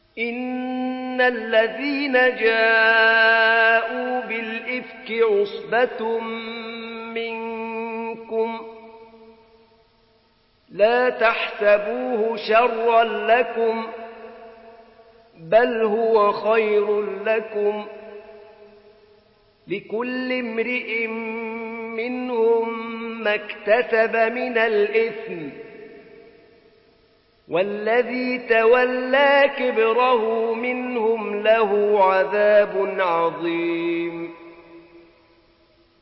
إن الذين جاءوا بالإفك عصبة منكم لا تحسبوه شرا لكم بل هو خير لكم لكل امرئ منهم ما اكتسب من الإثم والذي تولى كبره منهم له عذاب عظيم